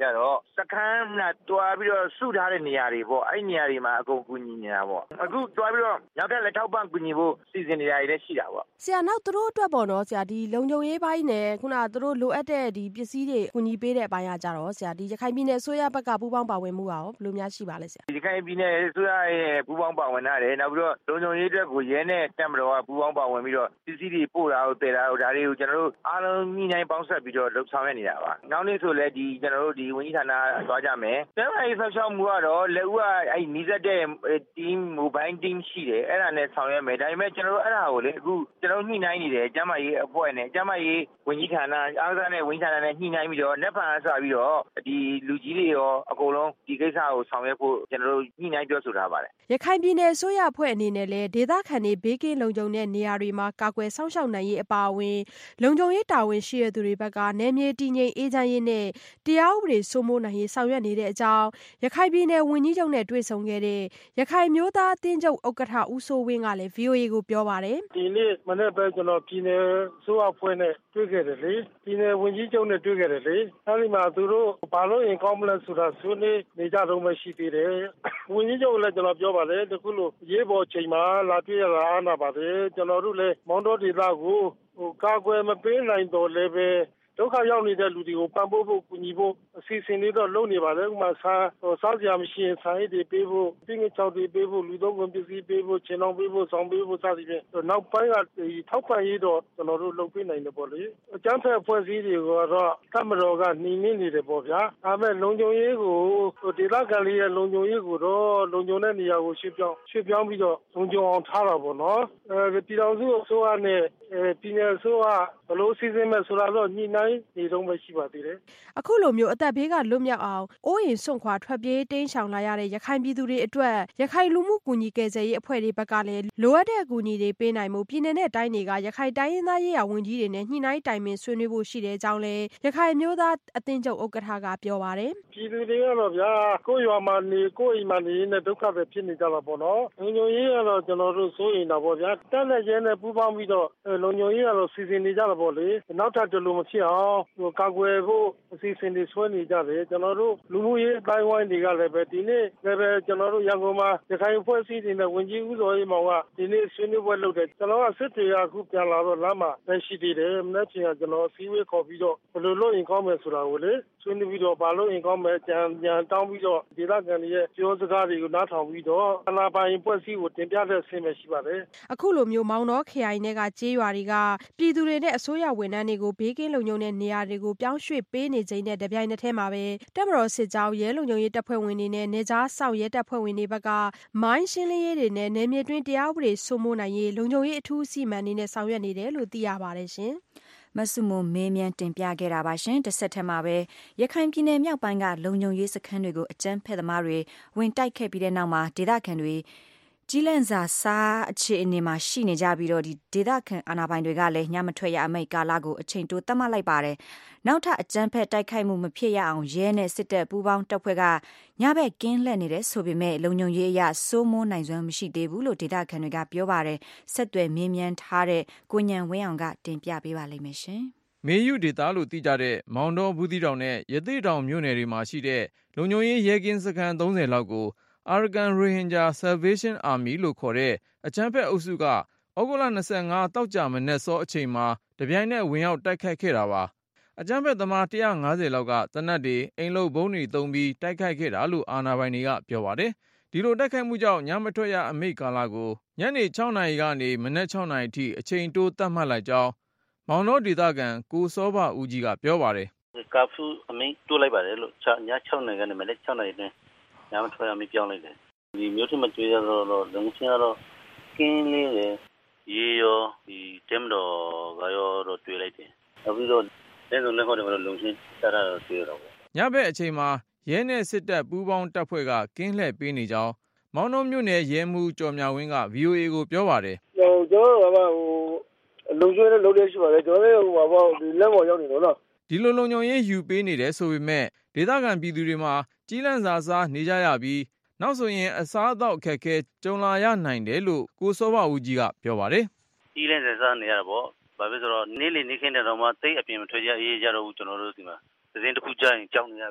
တော့စခန်းတွားပြီးတော့စုထားတဲ့နေရာတွေပေါ့အဲ့နေရာတွေမှာအကုန်ကူညီနေတာပေါ့အခုတွားပြီးတော့နောက်ထပ်လက်ထောက်ပံ့ကူညီဖို့စီစဉ်နေတာတွေလည်းရှိတာပေါ့ဆရာနောက်သူတို့အတွက်ပေါ့နော်ဆရာဒီလုံခြုံရေးပိုင်းနဲ့ခုနသူတို့လိုအပ်တဲ့ဒီပစ္စည်းတွေကူညီပေးတဲ့အပိုင်းကကြတော့ဆရာဒီရခိုင်ပြည်နယ်အစိုးရဘက်ကပူးပေါင်းပါဝင်မှုရောဘယ်လိုများရှိပါလဲဆရာရခိုင်ပြည်နယ်အစိုးရရဲ့ပူးပေါင်းပါဝင်ထားတယ်နောက်ပြီးတော့လုံခြုံရေးအတွက်ကိုရဲနဲ့တပ်မတော်ကပူးပေါင်းပါဝင်ပြီးတော့ပစ္စည်းတွေပို့တာကိုတည်တာဒါတွေကိုကျွန်တော်တို့အားလုံးညှိနှိုင်းပေါင်းစပ်ပြီးတော့လုပ်ဆောင်ရနေတာပါနောက်နေ့ဆိုလည်းကျွန်တော်တို့ဒီဝန်ကြီးဌာနသွားကြမယ်ကျန်းမာရေးဆောက်ရှောက်မှုကတော့လက်ဦးကအဲ့နီးစပ်တဲ့ team mobile team ရှိတယ်အဲ့ဒါနဲ့ဆောင်ရွက်မယ်ဒါပေမဲ့ကျွန်တော်တို့အဲ့ဒါကိုလေအခုကျွန်တော်ညှိနှိုင်းနေတယ်ကျန်းမာရေးအဖွဲ့နဲ့ကျန်းမာရေးဝန်ကြီးဌာနအားကစားနဲ့ဝန်ကြီးဌာနနဲ့ညှိနှိုင်းပြီးတော့လက်ဖန်အစားပြီးတော့ဒီလူကြီးတွေရောအကုန်လုံးဒီကိစ္စကိုဆောင်ရွက်ဖို့ကျွန်တော်တို့ညှိနှိုင်းပြောဆိုထားပါတယ်ရခိုင်ပြည်နယ်အစိုးရအဖွဲ့အနေနဲ့လည်းဒေသခံတွေဘေးကင်းလုံခြုံတဲ့နေရာတွေမှာကာကွယ်စောင့်ရှောက်နိုင်ရေးအပါအဝင်လုံခြုံရေးတာဝန်ရှိတဲ့သူတွေဘက်ကနယ်မြေတည်ငြိမ်အေးချမ်းရေးနဲ့တရားဥပဒေစိုးမိုးနိုင်ရေးဆောင်ရွက်နေတဲ့အကြောင်းရခိုင်ပြည်နယ်ဝန်ကြီးချုပ်နဲ့တွေ့ဆုံခဲ့တဲ့ရခိုင်မျိုးသားအသင်းချုပ်ဥက္ကဋ္ဌဦးစိုးဝင်းကလည်း VOA ကိုပြောပါတယ်ဒီနေ့မနေ့ပဲကျွန်တော်ပြည်နယ်အစိုးရအဖွဲ့နဲ့တွေ့ခဲ့တယ်လေပြည်နယ်ဝန်ကြီးချုပ်နဲ့တွေ့ခဲ့တယ်လေအဲဒီမှာသူတို့ဘာလို့ရင်ကောင်းမလဲဆိုတာဆွေးနွေးနေကြတော့မှရှိသေးတယ်ဝန်ကြီးချုပ်လည်းကျွန်တော်ပြောပါတယ်တခုလို့ရေးပေါ်ချိန်မှာလာတွေ့ရတာအားနာပါတယ်ကျွန်တော်တို့လည်းမောင်တော်ဒေသကိုကာကွယ်မပေးနိုင်တော့လည်းပဲဒုက္ခရောက်နေတဲ့လူတွေကိုပံ့ပိုးဖို့ကူညီဖို့အစီအစဉ်တွေတော့လုပ်နေပါတယ်ဥပမာစားစရာမရှိရင်ဆိုင်တွေပေးဖို့တင်းငယ်ချောက်တွေပေးဖို့လူသုံးကုန်ပစ္စည်းပေးဖို့ခြေနှောင်ပေးဖို့ဆောင်ပေးဖို့စသဖြင့်နောက်ပိုင်းကထောက်ပံ့ရေးတော့ကျွန်တော်တို့လုပ်ပေးနိုင်တယ်ပေါ့လေအကျန်းဖက်အဖွဲ့အစည်းတွေကတော့တပ်မတော်ကနှိမ့်နေတယ်ပေါ့ဗျာဒါပေမဲ့လုံခြုံရေးကိုဒေသခံလေးရဲ့လုံခြုံရေးကိုတော့လုံခြုံတဲ့နေရာကိုရွှေ့ပြောင်းပြီးတော့လုံခြုံအောင်ထားတာပေါ့နော်ပြည်တော်စုအစိုးရနဲ့ပြည်နယ်အစိုးရဘလို့စီစဉ်မဲ့ဆိုတာတော့ညှိနှိုင်းနေတော့မှရှိပါသေးတယ်အခုလိုမျိုးအသက်ဘေးကလွတ်မြောက်အောင်အိုးအိမ်စွန့်ခွာထွက်ပြေးတိမ်းရှောင်လာရတဲ့ရခိုင်ပြည်သူတွေအတွက်ရခိုင်လူမှုကူညီကယ်ဆယ်ရေးအဖွဲ့တွေဘက်ကလည်းလိုအပ်တဲ့အကူအညီတွေပေးနိုင်မှုပြည်내နဲ့တိုင်းတွေကရခိုင်တိုင်းရင်းသားရေးရာဝန်ကြီးတွေနဲ့ညှိနှိုင်းတိုင်ပင်ဆွေးနွေးဖို့ရှိတဲ့အကြောင်းလည်းရခိုင်မျိုးသားအသင်းချုပ်ဥက္ကဋ္ဌကပြောပါတယ်ပြည်သူတွေကတော့ဗျာကိုယ့်ရွာမှာနေကိုယ့်အိမ်မှာနေနဲ့ဒုက္ခပဲဖြစ်နေကြတာပေါ့နော်လုံခြုံရေးကတော့ကျွန်တော်တို့စိုးရိမ်တာပေါ့ဗျာတက်နဲ့ရဲနဲ့ပူးပေါင်းပြီးတော့လုံခြုံရေးကတော့စီစဉ်နေကြတာပေါ့လေနောက်ထပ်တလူမဖြစ်အောင်ကာကွယ်ဖို့အစီအစဉ်တွေဆွဲနေကြတယ်ကျွန်တော်တို့လူမှုရေးအတိုင်းဝိုင်းတွေကလည်းပဲဒီနေ့လည်းပဲကျွန်တော်တို့ရန်ကုန်မှာရခိုင်အဖွဲ့အစည်းတွေနဲ့ဝန်ကြီးဦးစောရေးမောင်ကဒီနေ့ဆွေးနွေးပွဲလုပ်တယ်ကျွန်တော်ကစစ်တေရအခုပြန်လာတော့လမ်းမှာပဲရှိသေးတယ်မနေ့ကကျွန်တော်စီဝေးခေါ်ပြီးတော့ဘယ်လိုလုပ်ရင်ကောင်းမယ်ဆိုတာကိုလေဆွေးနွေးပြီးတော့ဘာလို့ရင်ကောင်းမယ်ကြံတောင်းပြီးတော့ဒေသခံတွေရဲ့ပြောစကားတွေကိုနားထောင်ပြီးတော့အနာပိုင်အဖွဲ့အစည်းကိုတင်ပြတဲ့အဆင့်ပဲရှိပါတယ်အခုလိုမျိုးမောင်တော်ခရိုင်တွေကကြေးရွာတွေကပြည်သူတွေနဲ့အစိုးရဝန်ထမ်းတွေကိုဘေးကင်းလုံခြုံတဲ့နေရာတွေကိုပြောင်းရွှေ့ပေးနေချိန်နဲ့တပြိုင်နက်တည်းမှာပဲတပ်မတော်စစ်ကြောင်းရဲလုံခြုံရေးတပ်ဖွဲ့ဝင်တွေနဲ့နေကြားဆောင်ရဲတပ်ဖွဲ့ဝင်တွေဘက်ကမိုင်းရှင်းလင်းရေးတွေနဲ့နယ်မြေတွင်းတရားဥပဒေစိုးမိုးနိုင်ရေးလုံခြုံရေးအထူးအစီအမံတွေနဲ့ဆောင်ရွက်နေတယ်လို့သိရပါတယ်ရှင်မဆုမမေးမြန်းတင်ပြခဲ့တာပါရှင်တစ်ဆက်တည်းမှာပဲရခိုင်ပြည်နယ်မြောက်ပိုင်းကလုံခြုံရေးစခန်းတွေကိုအကြမ်းဖက်သမားတွေဝင်တိုက်ခဲ့ပြီးတဲ့နောက်မှာဒေသခံတွေကြီးလန့်စာစားအခြေအနေမှာရှိနေကြပြီးတော့ဒီဒေသခံအာဏာပိုင်တွေကလည်းညမထွက်ရအမိန့်ကာလကိုအချိန်တိုးသတ်မှတ်လိုက်ပါတယ်။နောက်ထပ်အကြမ်းဖက်တိုက်ခိုက်မှုမဖြစ်ရအောင်ရဲနဲ့စစ်တပ်ပူးပေါင်းတပ်ဖွဲ့ကညဘက်ကင်းလှည့်နေတဲ့ဆိုပေမဲ့လုံခြုံရေးအရစိုးမိုးနိုင်စွမ်းမရှိသေးဘူးလို့ဒေသခံတွေကပြောပါတယ်။ဆက်သွယ်မြင်းမြန်းထားတဲ့ကိုညံဝင်းအောင်ကတင်ပြပေးပါလိမ့်မယ်ရှင်။မေယုဒေသလို့သိကြတဲ့မောင်တော်ဘူးသီးတောင်နဲ့ရသေ့တောင်မြို့နယ်တွေမှာရှိတဲ့လုံခြုံရေးရဲကင်းစခန်း30လောက်ကိုArakan Rohingya Salvation Army လို့ခေါ်တဲ့အကြမ်းဖက်အုပ်စုကဩဂုတ်လ25တောက်ကြမနေ့စောအချိန်မှာတပြိုင်နက်ဝင်ရောက်တိုက်ခိုက်ခဲ့တာပါအကြမ်းဖက်သမား150လောက်ကသေနတ်တွေအိမ်လုပ်ဘုံတွေသုံးပြီးတိုက်ခိုက်ခဲ့တာလို့အာဏာပိုင်တွေကပြောပါတယ်ဒီလိုတိုက်ခိုက်မှုကြောင့်ညမထွက်ရအမိန့်ကာလကိုညနေ6နာရီကနေမနက်6နာရီထိအချိန်တိုးသတ်မှတ်လိုက်ကြောင်းမောင်တော်ဒေသခံကိုစောဘဦးကြီးကပြောပါတယ်ကာဖူးအမိန့်တိုးလိုက်ပါတယ်လို့ည6နာရီကနေမနက်6နာရီတွင်ညမထွက်ရမပြောင်းလိုက်တယ်ဒီမျိုးထမကျွေးရတော့လုံချင်းရတော့ကင်းလေးလေရေရောဒီတက်မတော်ကရောတော့တွေ့လိုက်တယ်နောက်ပြီးတော့လက်စုံလက်ခေါက်တွေကတော့လုံချင်းတရတော့တွေ့ရတော့ပေါ့ညဘက်အချိန်မှာရဲနဲ့စစ်တပ်ပူးပေါင်းတပ်ဖွဲ့ကကင်းလှည့်ပေးနေကြောင်းမောင်နှောမြို့နယ်ရဲမှူးကျော်မြဝင်းက VOA ကိုပြောပါတယ်ကျွန်တော်ကလုံချင်းလည်းလုပ်ရရှိပါတယ်ကျွန်တော်လည်းဟိုပါဒီလက်ပေါ်ရောက်နေတော့နော်ဒီလိုလုံခြုံရေးယူပေးနေတယ်ဆိုပေမဲ့ဒေသခံပြည်သူတွေမှာကြီးလန့်စာစားနေကြရပြီးနောက်ဆိုရင်အစားအသောက်အခက်အခဲကြုံလာရနိုင်တယ်လို့ကိုစောဘဦးကြီးကပြောပါတယ်ကြီးလန့်စာစားနေရတာပေါ့ဘာဖြစ်ဆိုတော့နေ့လည်နေ့ခင်းတဲ့တော့မှတိတ်အပြင်မထွက်ကြအေးကြတော့ဘူးကျွန်တော်တို့ဒီမှာသတင်းတစ်ခုကြားရင်ကြောက်နေရပြီ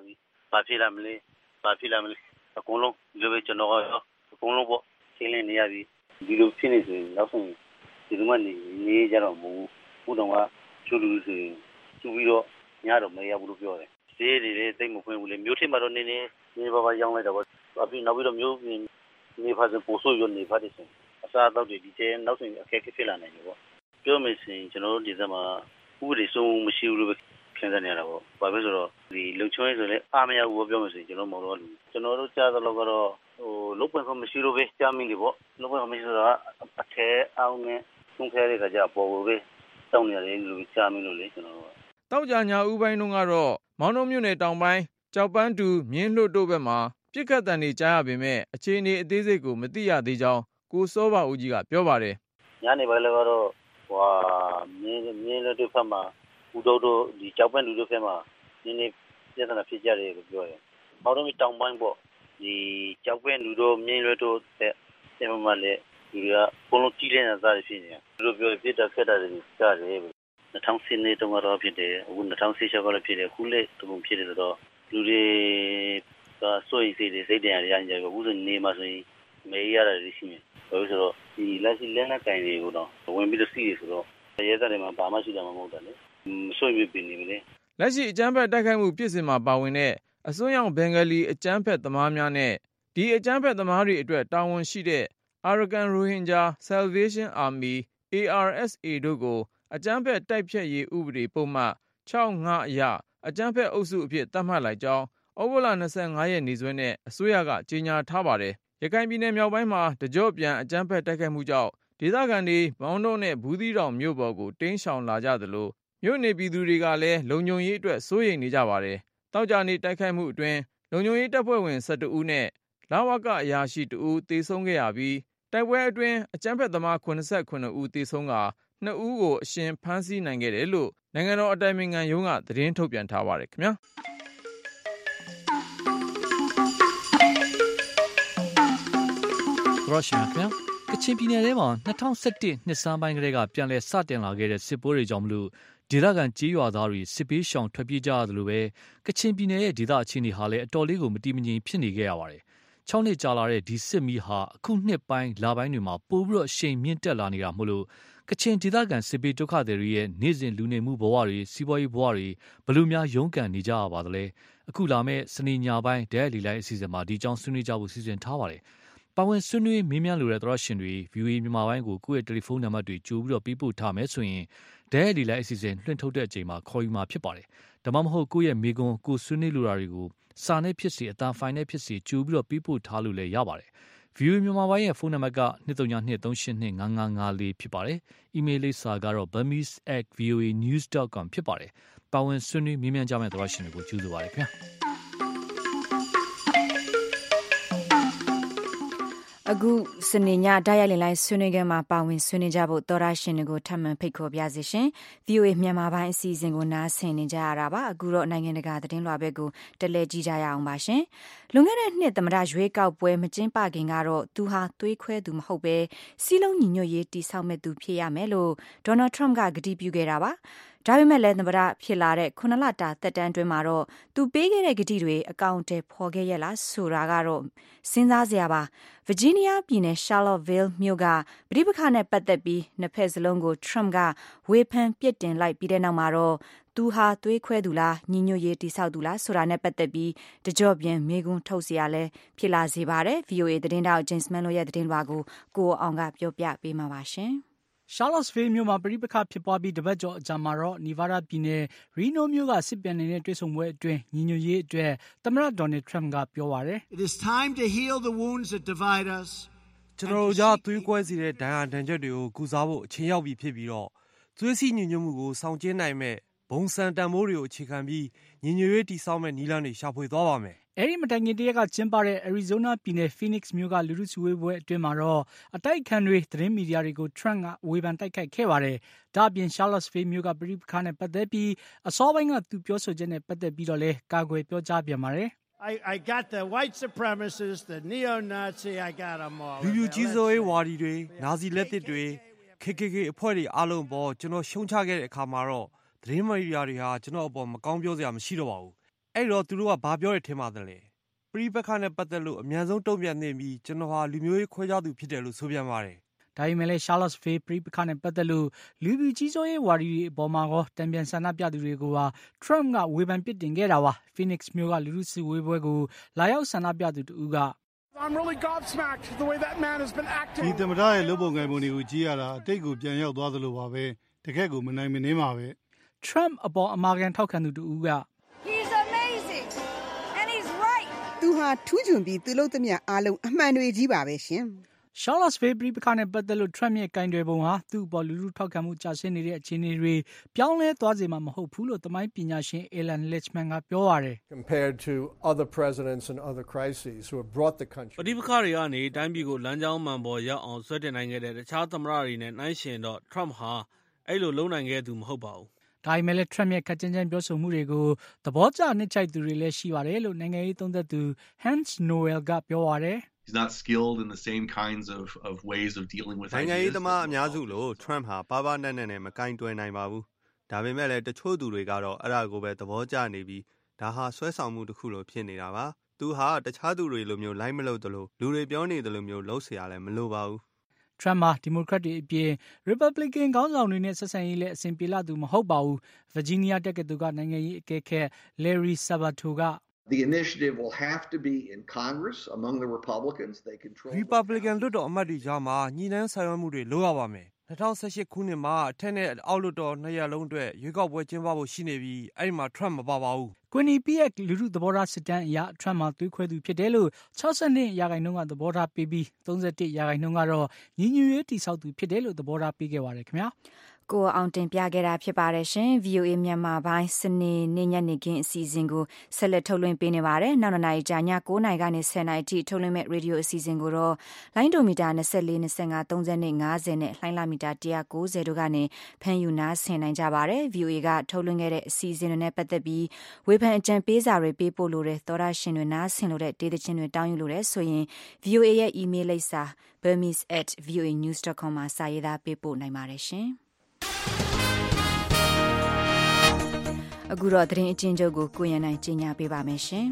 ဘာဖြစ်လာမလဲအကုန်လုံးဒီလိုပဲကျွန်တော်ရောအကုန်လုံးပေါ့ရှင်းလင်းနေရပြီဒီလိုဖြစ်နေဆိုရင်နောက်ဆုံးဒီလိုမှနေကြတော့မဟုတ်ဘူးတော့ကကျူလူဆိုရင်ကျူပြီးတော့ညတော့မရဘူးလို့ပြောတယ်ဈေးတွေလည်းတိတ်မဖွင့်ဘူးလေမြို့ထစ်မှာတော့နေပါပါရောင်းလိုက်တော့အပြီးနောက်ပြီးတော့မြို့နေဖာစပို့ဆိုရနေဖာတယ်ဆိုအစားတော့ဒီကျဲနောက်ဆုံးအခက်အခဲဖြစ်လာနိုင်တယ်ပေါ့ပြောမယ်ဆိုရင်ကျွန်တော်တို့ဒီစက်မှာဥပဒေစိုးမရှိဘူးလို့ခံစားနေရတာပေါ့။ဘာဖြစ်ဆိုတော့ဒီလုံချုံရေးဆိုလည်းအားမရဘူးပြောမယ်ဆိုရင်ကျွန်တော်မော်တော့လူကျွန်တော်တို့ကြားသလောက်ကတော့လုတ်ပွင့်ခွင့်မရှိလို့ပဲကြားမိတယ်ပေါ့။လုတ်ပွင့်ခွင့်မရှိဆိုတာအထဲအောင်နဲ့သုံးခဲတဲ့ခါကျပေါ်ပေါ်ပဲတောင်းနေရတယ်လို့ကြားမိလို့လေကျွန်တော်တို့တောက်ကြညာဥပိုင်းတို့ကတော့မောင်နှုမြို့နယ်တောင်ပိုင်းကြောက်ပန်းတူမြင်းလွတ်တို့ဘက်မှာပြစ်ခတ်တံတွေကြားရပေမဲ့အခြေအနေအသေးစိတ်ကိုမသိရသေးကြောင်းကိုစောပါဦးကြီးကပြောပါတယ်။ညနေပိုင်းလည်းကတော့မြင်းလွတ်တို့ဘက်မှာဦးတို့ဒီကြောက်ပန်းလူတို့ဘက်မှာနည်းနည်းပြဿနာဖြစ်ကြတယ်လို့ပြောတယ်။မောင်နှတောင်ပိုင်းပေါ့ဒီကြောက်ပန်းလူတို့မြင်းလွတ်တို့တဲ့မှာလည်းဒီကဘုံလုံးကြီးတဲ့သားတွေဖြစ်နေတယ်။သူတို့ပြောပြတာခက်တာတွေကြားတယ်2010တုန်းကတော့ဖြစ်တယ်အခု2016ကလည်းဖြစ်တယ်အခုလည်းတုံဖြစ်တယ်ဆိုတော့လူတွေကစိုးရိမ်စိတ်တွေရကြတယ်အခုဆိုနေမှာဆိုရင်မေးရတာတွေရှိနေဘာလို့ဆိုတော့ဒီလက်ရှိလက်နက်ကင်တွေကိုတော့ဝင်ပြီးတော့စီးရဆိုတော့ရဲသားတွေမှာဘာမှရှိတာမဟုတ်တယ်လေစိုးရိမ်ပြီးနေပြီလေလက်ရှိအကြမ်းဖက်တိုက်ခိုက်မှုဖြစ်စဉ်မှာပါဝင်တဲ့အစွန်းရောက်ဘင်္ဂလီအကြမ်းဖက်သမားများနဲ့ဒီအကြမ်းဖက်သမားတွေအတွက်တာဝန်ရှိတဲ့ Arakan Rohingya Salvation Army ARSA တို့ကိုအကြမ်းဖက်တိုက်ဖျက်ရေးဥပဒေပုံမှန် 6-5 အရအကြမ်းဖက်အုပ်စုအဖြစ်သတ်မှတ်လိုက်ကြောင်းဩဂုတ်လ25ရက်နေ့စွဲနဲ့အစိုးရကကြေညာထားပါတယ်။ရခိုင်ပြည်နယ်မြောက်ပိုင်းမှာတကြော့ပြန်အကြမ်းဖက်တိုက်ခိုက်မှုကြောင့်ဒေသခံတွေမောင်တော်နဲ့ဘူးသီးတောင်မြို့ပေါ်ကိုတိမ်းရှောင်လာကြသလိုမြို့နေပြည်သူတွေကလည်းလုံခြုံရေးအတွက်စိုးရိမ်နေကြပါတယ်။တောက်ကြနေတိုက်ခိုက်မှုအတွင်းလုံခြုံရေးတပ်ဖွဲ့ဝင်12ဦးနဲ့လဝကအရာရှိ2ဦးသေဆုံးခဲ့ရပြီးတိုက်ပွဲအတွင်းအကြမ်းဖက်သမား89ဦးသေဆုံးက2ဦးကိုအရှင်ဖမ်းဆီးနိုင်ခဲ့တယ်လို့နိုင်ငံတော်အတိုင်ပင်ခံရုံးကသတင်းထုတ်ပြန်ထားပါတယ်ခင်ဗျာရရှိမြခင်ကချင်ပြည်နယ်ထဲမှာ2011နှစ်ဆန်းပိုင်းကလေးကပြန်လည်စတင်လာခဲ့တဲ့စစ်ပွဲတွေကြောင့်မလို့ဒေသခံကြေးရွာသားတွေစစ်ပေးရှောင်ထွက်ပြေးကြရတယ်လို့ပဲကချင်ပြည်နယ်ရဲ့ဒေသအခြေအနေဟာလည်းအတော်လေးကိုမတည်မငြိမ်ဖြစ်နေခဲ့ရပါတယ်။6နှစ်ကြာလာတဲ့ဒီစစ်မီးဟာအခုနှစ်ပိုင်းလပိုင်းတွေမှာပိုပြီးတော့ရှိန်မြင့်တက်လာနေတာမို့လို့ကချင်ဒေသခံစစ်ပေးဒုက္ခသည်တွေရဲ့နေ့စဉ်လူနေမှုဘဝတွေစီးပွားရေးဘဝတွေဘယ်လိုများရုန်းကန်နေကြရပါသလဲ။အခုလာမယ့်စနေညပိုင်းဒဲလီလိုက်အစီအစဉ်မှာဒီကြောင်းဆွေးနွေးကြဖို့စီစဉ်ထားပါတယ်။ပါဝင်ဆွေးနွေးမေးမြန်းလိုတဲ့သရရှင်တွေ VOA မြန်မာပိုင်းကိုကိုယ့်ရဲ့တယ်လီဖုန်းနံပါတ်တွေကြိုပြီးတော့ပေးပို့ထားမယ်ဆိုရင်ဒဲလီလိုက်အစီအစဉ်လွှင့်ထုတ်တဲ့အချိန်မှာခေါ်ယူမှာဖြစ်ပါတယ်။ဒါမှမဟုတ်ကိုယ့်ရဲ့မိကွန်းကိုဆွေးနွေးလိုတာတွေကိုစာနဲ့ဖြစ်စီအတန်ဖိုင်နဲ့ဖြစ်စီကြိုပြီးတော့ပေးပို့ထားလို့လည်းရပါတယ်။ VOA မြန်မာပိုင်းရဲ့ဖုန်းနံပါတ်က2323825554ဖြစ်ပါတယ်။ အီးမေးလ်လိပ်စာကတော့ burmese@voanews.com ဖြစ်ပါတယ်။ပါဝင်ဆွေးနွေးမေးမြန်းကြမယ့်သရရှင်တွေကိုကျေးဇူးပါတယ်ခင်ဗျာ။အခုစနေညတိုက်ရိုက်လိုင်းဆွေးနွေးခန်းမှာပါဝင်ဆွေးနွေးကြဖို့သောရရှင်တွေကိုထပ်မံဖိတ်ခေါ်ပြစေရှင်။ VOA မြန်မာပိုင်းအစီအစဉ်ကိုနားဆင်နေကြရတာပါ။အခုတော့နိုင်ငံတကာသတင်းလွှာဘက်ကိုတက်လဲကြည့်ကြရအောင်ပါရှင်။လွန်ခဲ့တဲ့နှစ်သမ္မတရွေးကောက်ပွဲမကျင်းပခင်ကတော့သူဟာသွေးခွဲသူမဟုတ်ပဲစီးလုံးညီညွတ်ရေးတည်ဆောက်မဲ့သူဖြစ်ရမယ်လို့ဒေါ်နယ်ထရမ့်ကကတိပြုခဲ့တာပါ။ဒါပေမဲ့လည်းသမ္မတဖြစ်လာတဲ့9လတာသက်တမ်းအတွင်းမှာတော့သူပေးခဲ့တဲ့ကတိတွေအကောင့်ထဲပေါ်ခဲ့ရဲ့လားဆိုတာကတော့စဉ်းစားစရာပါ။ ဗာဂျီးနီးယားပြည်နယ် Charlottesville မြို့ကပဋိပက္ခနဲ့ပတ်သက်ပြီးနှစ်ဖက်စလုံးကို Trump ကဝေဖန်ပြစ်တင်လိုက်ပြီးတဲ့နောက်မှာတော့သူဟာသွေးခွဲသူလားညီညွတ်ရေးတည်ဆောက်သူလားဆိုတာနဲ့ပတ်သက်ပြီးတကြော့ပြန်မေးခွန်းထုတ်စရာလဲဖြစ်လာစေပါတယ်။ VOA သတင်းတောက် James Manlo ရဲ့သတင်းလွှာကိုအောင်ကပြောပြပေးမှာပါရှင်။ Charlottesville မြို့မှာပဋိပက္ခဖြစ်ပွားပြီးတပတ်ကျော်အကြာမှာတော့ Nevada ပြည်နယ် Reno မြို့ကစစ်ပြန်နေတဲ့တွေ့ဆုံပွဲအတွင်းညီညွတ်ရေးအတွက်သမ္မတဒေါ်နယ်ထရမ့်ကပြောပါတယ်။ It is time to heal the wounds that divide us. ကျွန်တော်တို့ကြားသွေးကွဲစေတဲ့ဒဏ်ရာဒဏ်ချက်တွေကိုကုစားဖို့အချိန်ရောက်ပြီဖြစ်ပြီးတော့သွေးစည်းညီညွတ်မှုကိုဆောင်ကျဉ်နိုင်မဲ့ဘုံစံတန်ဖိုးတွေကိုအခြေခံပြီးညီညွတ်ရေးတည်ဆောက်မဲ့နည်းလမ်းတွေရှာဖွေသွားပါမယ်။အဲဒီမတိုင်ခင်တရက်ကကျင်းပတဲ့ Arizona ပြည်နယ် Phoenix မြို့ကလူထုစုဝေးပွဲအတွင်းမှာတော့အတိုက်အခံတွေသတင်းမီဒီယာတွေကို Trump ကဝေဖန်တိုက်ခိုက်ခဲ့ပါတယ်။ဒါ့အပြင် Charlottesville မြို့ကပဋိပက္ခနဲ့ပတ်သက်ပြီးအစောပိုင်းကသူပြောဆိုချက်နဲ့ပတ်သက်ပြီးတော့လည်းကာကွယ်ပြောကြားပြန်ပါတယ် I got the white supremacists, the neo-Nazi, I got them all. လူကြီးစိုးရေးဝါဒီတွေနာဇီလက်သစ်တွေ KKK အဖွဲ့တွေအားလုံးပေါ်ကျွန်တော်ရှုံချခဲ့တဲ့အခါမှာတော့သတင်းမီဒီယာတွေဟာကျွန်တော်အပေါ်မကောင်းပြောစရာမရှိတော့ပါဘူး။အဲ့တော့သူတို့ကဘာပြောရထင်ပါသလဲပရိပက္ခနဲ့ပတ်သက်လို့အများဆုံးတုံ့ပြန်နေပြီးကျွန်တော်ဟာလူမျိုးရေးခွဲခြားသူဖြစ်တယ်လို့ဆိုပြန်ပါတယ်ဒါပေမဲ့လည်း Charlottesville ပရိပက္ခနဲ့ပတ်သက်လို့လူပြကြီးစိုးရေးဝါဒီတွေအပေါ်မှာကောတံပြန်ဆန္ဒပြသူတွေကိုပါ Trump ကဝေဖန်ပစ်တင်ခဲ့တာပါ Phoenix မြို့ကလူထုစုဝေးပွဲကိုလာရောက်ဆန္ဒပြသူတူက I'm really gobsmacked the way that man has been acting ဒီသမ္မတရဲ့လုပ်ပုံကိုင်ပုံတွေကိုကြည့်ရတာအတိတ်ကိုပြန်ရောက်သွားသလိုပါပဲတကယ့်ကိုမနိုင်မနှင်းပါပဲ Trump အပေါ်အမာခံထောက်ခံသူတူက He's amazing and he's right သူဟာထူးချွန်ပြီးသူလုပ်သမျှအားလုံးအမှန်တွေကြီးပါပဲရှင် Charlottesville ပရိပက္ခနဲ့ပတ်သက်လို့ Trump ရဲ့ကင်တွယ်ပုံဟာသူ့အပေါ်လူထုထောက်ခံမှုကျဆင်းနေတဲ့အခြေအနေတွေပြောင်းလဲသွားစေမှာမဟုတ်ဘူးလို့သမိုင်းပညာရှင် Alan Lichtman ကပြောပါတယ် Compared to other presidents and other crises who have brought the country ပဋိပက္ခတွေကနေတိုင်းပြည်ကိုလမ်းကြောင်းမှန်ပေါ်ရောက်အောင်ဆွဲတင်နိုင်ခဲ့တဲ့တခြားသမ္မတတွေနဲ့နှိုင်းယှဉ်တော့ Trump ဟာအဲ့လိုလုပ်နိုင်ခဲ့သူမဟုတ်ပါဘူးဒါပေမဲ့လည်း Trump ရဲ့ခက်ကြမ်းကြမ်းပြောဆိုမှုတွေကိုသဘောကျနှစ်ချိုက်သူတွေလည်းရှိပါတယ်လို့နိုင်ငံရေးသုံးသပ်သူ Hans Noel ကပြောပါတယ် He's not skilled in the same kinds of ways of dealing with ideas. နိုင်ငံရေးသမားအများစုလို့ Trump ဟာပါပါနက်နက်နဲ့မကင်တွယ်နိုင်ပါဘူး။ဒါပေမဲ့လည်းတချို့သူတွေကတော့အဲ့ဒါကိုပဲသဘောကျနေပြီးဒါဟာဆွဲဆောင်မှုတစ်ခုလိုဖြစ်နေတာပါ။သူဟာတခြားသူတွေလိုမျိုးလိုက်မလို့တလို့လူတွေပြောနေတယ်လို့မျိုးလှုပ်เสียရလဲမလိုပါဘူး။ Trump မှာဒီမိုကရက်တွေအပြင် Republican ခေါင်းဆောင်တွေနဲ့ဆက်ဆံရေးလည်းအဆင်ပြေလာသူမဟုတ်ပါဘူး။ Virginia တက္ကသိုလ်ကနိုင်ငံရေးအကဲခတ် Larry Sabato က The initiative will have to be in Congress among the Republicans. They control Republican လွှတ်တော်အမတ်တွေကြားမှာညှိနှိုင်းဆောင်ရွက်မှုတွေလုပ်ရပါမယ်2018ခုနှစ်မှာအထက်နဲ့အောက်လွှတ်တော်နှစ်ရပ်လုံးအတွက်ရွေးကောက်ပွဲကျင်းပဖို့ရှိနေပြီးအဲ့ဒီမှာ Trump မပါပါဘူး Quinnipiac လူထုသဘောထားစစ်တမ်းအရ Trump မှာသွေးခွဲသူဖြစ်တယ်လို့62%ကသဘောထားပေးပြီး31%ကတော့ညီညွတ်ရေးတည်ဆောက်သူဖြစ်တယ်လို့သဘောထားပေးခဲ့ပါတယ်ခင်ဗျာကိုအောင်တင်ပြခဲ့တာဖြစ်ပါတယ်ရှင် VOA မြန်မာပိုင်းစနေနေ့ညနေခင်းအစီအစဉ်ကိုဆက်လက်ထုတ်လွှင့်ပေးနေပါတယ်နောက်နေ့ညကြာည9:00နာရီကနေ10:00နာရီထိထုတ်လွှင့်မဲ့ရေဒီယိုအစီအစဉ်ကိုတော့လိုင်းဒိုမီတာ24 25 30နဲ့50နဲ့လှိုင်းလာမီတာ190တို့ကနေဖမ်းယူနားဆင်နိုင်ကြပါတယ် VOA ကထုတ်လွှင့်ခဲ့တဲ့အစီအစဉ်တွေနဲ့ပတ်သက်ပြီးဝေဖန်အကြံပေးစာတွေပေးပို့လို့တဲ့သောရရှင်တွေနားဆင်လို့တဲ့ဒေသချင်းတွေတောင်းယူလို့တဲ့ဆိုရင် VOA ရဲ့ email လိပ်စာ burmese@voanews.com မှာစာရေးသားပေးပို့နိုင်ပါတယ်ရှင်အခုတော့သတင်းအချင်းချုပ်ကိုကိုရန်နိုင်ကြီးညာပေးပါမယ်ရှင်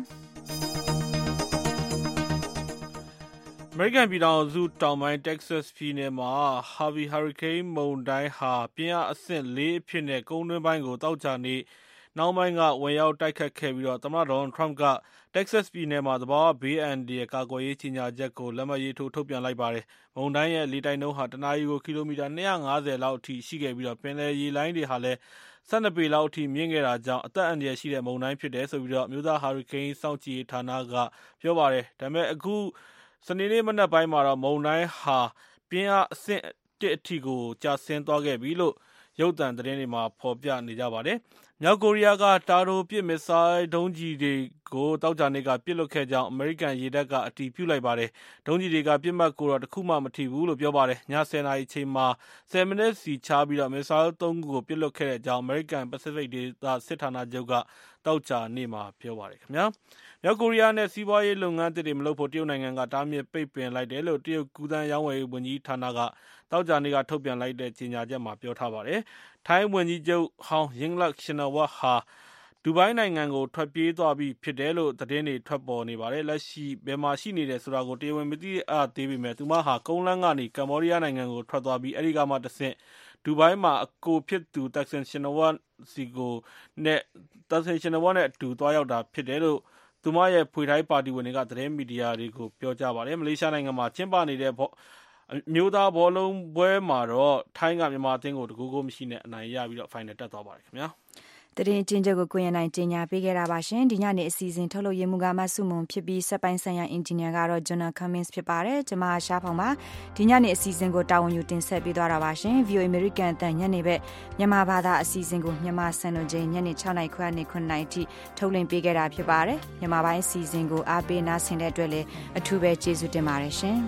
အမေရိကန်ပြည်ထောင်စုတောင်ပိုင်း Texas ပြည်နယ်မှာ Harvey Hurricane မုန်တိုင်းဟာပြင်းအားအဆင့်4အဖြစ်နဲ့ကုန်းတွင်းပိုင်းကိုတောက်ချနေနောက်ပိုင်းကဝင်ရောက်တိုက်ခတ်ခဲ့ပြီးတော့သမ္မတဒေါ်နယ်ထရမ့်က Texas ပြည်နယ်မှာသဘာဝဘေးအန္တရာယ်ကာကွယ်ရေးကြီးညာချက်ကိုလက်မှတ်ရေးထိုးထုတ်ပြန်လိုက်ပါတယ်။မုန်တိုင်းရဲ့လေတိုက်နှုန်းဟာတနာရီကိုကီလိုမီတာ250လောက်အထိရှိခဲ့ပြီးတော့ပင်လယ်ရေလိုင်းတွေဟာလည်း12ပေလောက်အထိမြင့်ခဲ့တာကြောင့်အသက်အန္တရာယ်ရှိတဲ့မုန်တိုင်းဖြစ်တယ်ဆိုပြီးတော့မြို့သားဟာရီကိန်းစောင့်ကြည့်ဌာနကပြောပါတယ်။ဒါပေမဲ့အခုစနေနေ့မနက်ပိုင်းမှာတော့မုန်တိုင်းဟာပြင်းအားအဆင့်1အထိကိုကျဆင်းသွားခဲ့ပြီလို့ရုပ်သံသတင်းတွေမှာဖော်ပြနေကြပါတယ်။မြောက်ကိုရီးယားကတာတိုပစ်မစ်ဆိုင်းဒုံးကျည်တွေကိုတောက်ကြနေကပစ်လွတ်ခဲ့ကြောင်းအမေရိကန်ရေတပ်ကအတည်ပြုလိုက်ပါတယ်။ဒုံးကျည်တွေကပြစ်မှတ်ကိုတော့တခုမှမထိဘူးလို့ပြောပါတယ်။ည10:00နာရီအချိန်မှာ10မိနစ်စီခြားပြီးတော့မစ်ဆိုင်း3ခုကိုပစ်လွတ်ခဲ့ကြောင်းအမေရိကန်ပစိဖိတ်ဒေသစစ်ဌာနချုပ်ကတောက်ကြနေမှာပြောပါတယ်ခင်ဗျာ။မြောက်ကိုရီးယားနဲ့စီးပွားရေးလုပ်ငန်းတွေမလုပ်ဖို့တရုတ်နိုင်ငံကတားမြစ်ပိတ်ပင်လိုက်တယ်လို့တရုတ်ကူးသန်းရောင်းဝယ်ရေးဝန်ကြီးဌာနကတောက်ကြနေကထုတ်ပြန်လိုက်တဲ့ကြေညာချက်မှာပြောထားပါတယ်။ထိုင်းဝန်ကြီးချုပ်ဟောင်းယင်းလက်ရှင်နဝတ်ဟာဒူဘိုင်းနိုင်ငံကိုထွက်ပြေးသွားပြီးဖြစ်တယ်လို့သတင်းတွေထွက်ပေါ်နေပါတယ်။လက်ရှိဘယ်မှာရှိနေတယ်ဆိုတာကိုတရားဝင်မသိသေးပေမဲ့သူမဟာကုန်းလန်းကနေကမ္ဘောဒီးယားနိုင်ငံကိုထွက်သွားပြီးအဲဒီကမှတဆင့်ဒူဘိုင်းမှာအကိုဖြစ်သူတက်ဆင်ရှင်နဝတ်စီကိုနဲ့တက်ဆင်ရှင်နဝတ်နဲ့အတူသွားရောက်တာဖြစ်တယ်လို့သူမရဲ့ဖွေထိုင်းပါတီဝင်တွေကသတင်းမီဒီယာတွေကိုပြောကြပါတယ်။မလေးရှားနိုင်ငံမှာကျင်းပနေတဲ့မျိုးသားဘောလုံးပွဲမှာတော့ထိုင်းကမြန်မာအသင်းကိုတကူကိုမရှိနဲ့အနိုင်ရပြီးတော့ဖိုင်နယ်တက်သွားပါတယ်ခင်ဗျာသတင်းချင်းချုပ်ကိုကိုရနိုင်တင်ညာပေးခဲ့တာပါရှင်ဒီညနေအစီအစဉ်ထုတ်လုပ်ရေးမှုကမဆုမွန်ဖြစ်ပြီးစက်ပိုင်းဆိုင်ရာအင်ဂျင်နီယာကတော့ Jonah Cummins ဖြစ်ပါတယ်ကျွန်မရှားဖောင်ပါဒီညနေအစီအစဉ်ကိုတာဝန်ယူတင်ဆက်ပေးသွားတာပါရှင် VOA American အသံညနေဘက်မြန်မာဘာသာအစီအစဉ်ကိုမြန်မာစံတော်ချိန်ညနေ6:00နာရီခွဲကနေ9:00နာရီထိထုတ်လွှင့်ပေးခဲ့တာဖြစ်ပါတယ်မြန်မာပိုင်းအစီအစဉ်ကိုအားပေးနားဆင်တဲ့အတွက်လည်းအထူးပဲကျေးဇူးတင်ပါတယ်ရှင်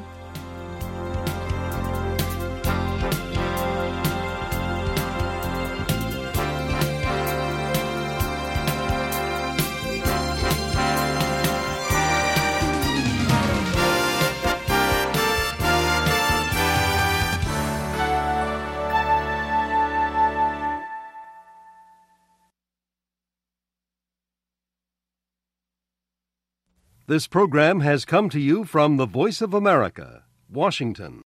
This program has come to you from the Voice of America, Washington.